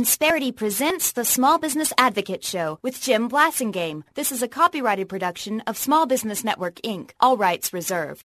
Insperity presents the Small Business Advocate Show with Jim Blasingame. This is a copyrighted production of Small Business Network, Inc. All rights reserved.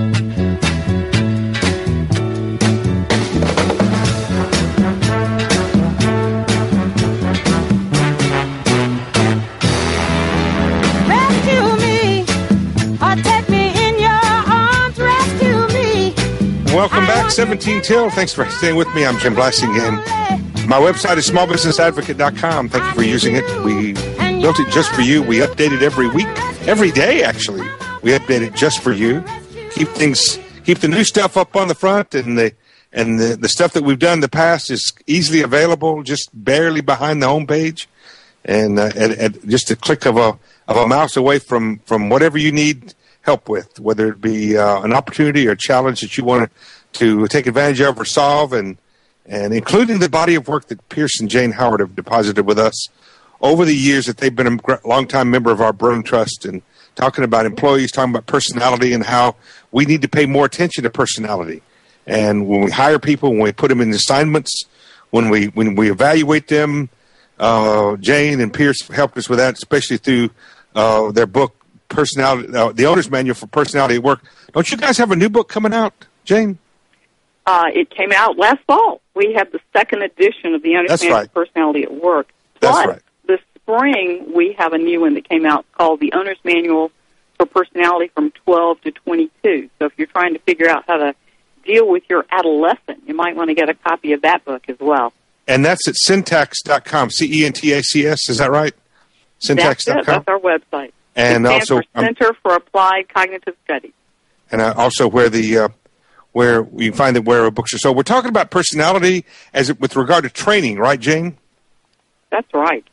Welcome back, 17 Till. Thanks for staying with me. I'm Jim Blasingame. My website is smallbusinessadvocate.com. Thank you for using it. We built it just for you. We update it every week, every day, actually. We update it just for you. Keep the new stuff up on the front, and the stuff that we've done in the past is easily available, just barely behind the homepage, and at just a click of a mouse away from whatever you need help with, whether it be an opportunity or a challenge that you want to take advantage of or solve, and including the body of work that Pierce and Jane Howard have deposited with us over the years that they've been a longtime member of our Brain Trust, and talking about employees, talking about personality and how we need to pay more attention to personality. And when we hire people, when we put them in assignments, when we evaluate them, Jane and Pierce helped us with that, especially through their book, Personality, the Owner's Manual for Personality at Work. Don't you guys have a new book coming out, Jane? It came out last fall. We have the second edition of the Owner's Manual for Personality at Work. Plus, this spring, we have a new one that came out called the Owner's Manual for Personality from 12 to 22. So if you're trying to figure out how to deal with your adolescent, you might want to get a copy of that book as well. And that's at Centacs.com, C-E-N-T-A-C-S, is that right? Centacs.com? That's our website. And also Center for Applied Cognitive Studies. And also where you find that where books are. So we're talking about personality with regard to training, right, Jane? That's right.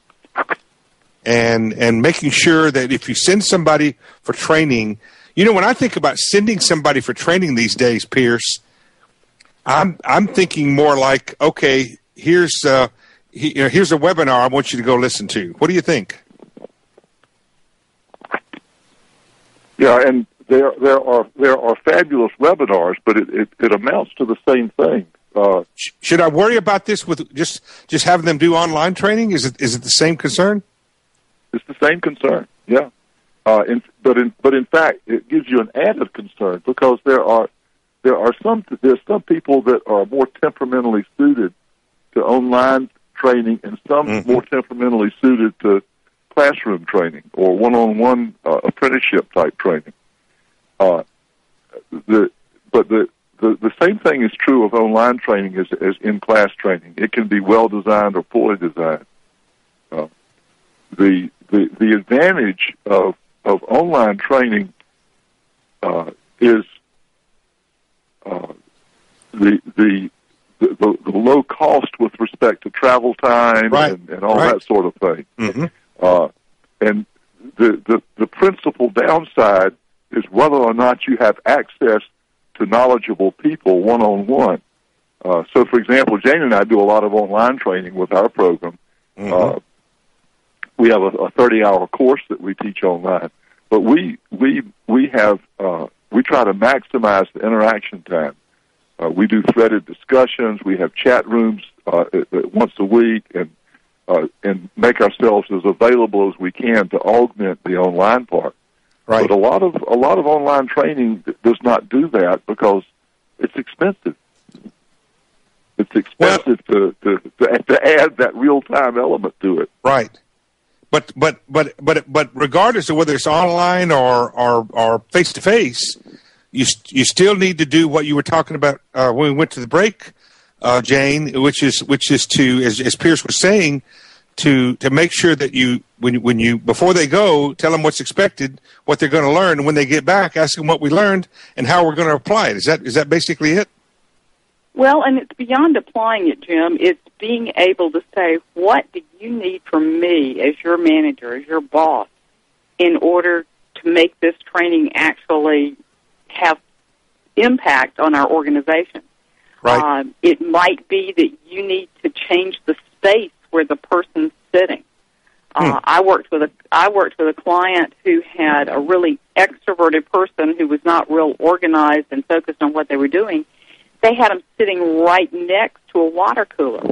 And making sure that if you send somebody for training, when I think about sending somebody for training these days, Pierce, I'm thinking more like, okay, here's a webinar I want you to go listen to. What do you think? Yeah, and there are fabulous webinars, but it amounts to the same thing. Should I worry about this with just having them do online training? Is it the same concern? It's the same concern. Yeah, but in fact, it gives you an added concern because there are some people that are more temperamentally suited to online training, and some more temperamentally suited to classroom training or one-on-one apprenticeship type training. The same thing is true of online training as in-class training. It can be well designed or poorly designed. The advantage of online training is the low cost with respect to travel time and all that sort of thing. Mm-hmm. And the principal downside is whether or not you have access to knowledgeable people one-on-one. So, for example, Jane and I do a lot of online training with our program. Mm-hmm. We have a 30-hour course that we teach online, but we try to maximize the interaction time. We do threaded discussions. We have chat rooms once a week, and make ourselves as available as we can to augment the online part. Right. But a lot of online training does not do that because it's expensive. It's expensive to add that real time element to it. Right. But regardless of whether it's online or face to face, you still need to do what you were talking about when we went to the break, Jane, which is to, as Pierce was saying, to make sure that when you before they go, tell them what's expected, what they're going to learn, and when they get back, ask them what we learned and how we're going to apply it. Is that basically it? Well, and it's beyond applying it, Jim. It's being able to say, what do you need from me as your manager, as your boss, in order to make this training actually have impact on our organization? Right. It might be that you need to change the space where the person's sitting. I worked with a client who had a really extroverted person who was not real organized and focused on what they were doing. They had him sitting right next to a water cooler.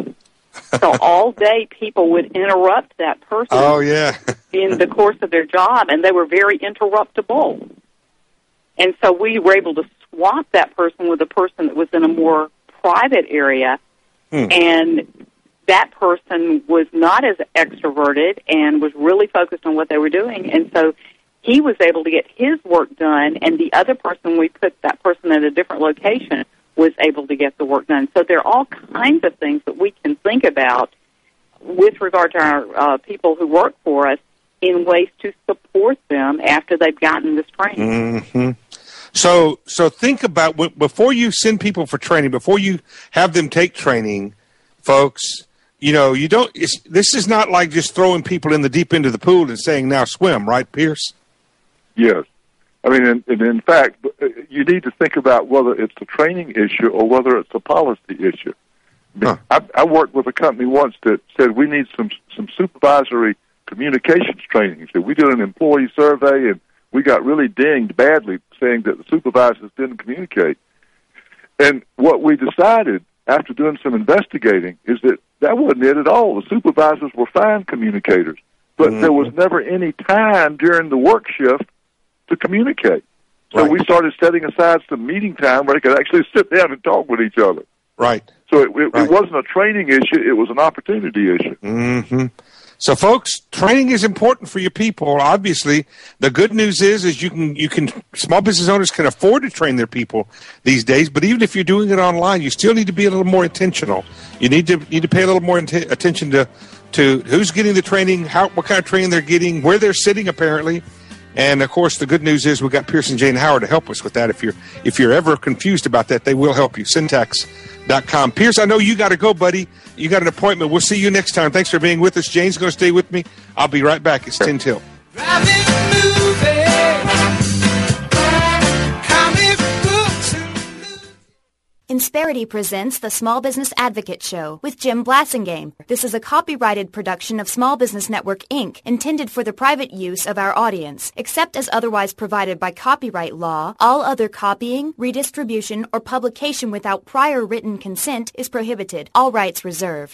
So all day people would interrupt that person in the course of their job, and they were very interruptible. And so we were able to swap that person with a person that was in a more private area, and that person was not as extroverted and was really focused on what they were doing. And so he was able to get his work done, and the other person, we put that person at a different location, was able to get the work done. So there are all kinds of things that we can think about with regard to our people who work for us in ways to support them after they've gotten this training. Mm-hmm. So think about, before you send people for training, before you have them take training, folks, this is not like just throwing people in the deep end of the pool and saying, now swim, right, Pierce? Yes. I mean, and in fact, you need to think about whether it's a training issue or whether it's a policy issue. I worked with a company once that said we need some supervisory communications training. So we did an employee survey, and we got really dinged badly saying that the supervisors didn't communicate. And what we decided after doing some investigating is that wasn't it at all. The supervisors were fine communicators, but there was never any time during the work shift to communicate. So we started setting aside some meeting time where they could actually sit down and talk with each other. Right. So it wasn't a training issue, it was an opportunity issue. Mm-hmm. So, folks, training is important for your people. Obviously, the good news is you can small business owners can afford to train their people these days. But even if you're doing it online, you still need to be a little more intentional. You need to pay a little more attention to who's getting the training, what kind of training they're getting, where they're sitting, apparently. And of course, the good news is we've got Pierce and Jane Howard to help us with that. If you're ever confused about that, they will help you. Syntax.com. Pierce, I know you got to go, buddy. You got an appointment. We'll see you next time. Thanks for being with us. Jane's going to stay with me. I'll be right back. It's 10 till. Insperity presents the Small Business Advocate Show with Jim Blasingame. This is a copyrighted production of Small Business Network, Inc., intended for the private use of our audience. Except as otherwise provided by copyright law, all other copying, redistribution, or publication without prior written consent is prohibited. All rights reserved.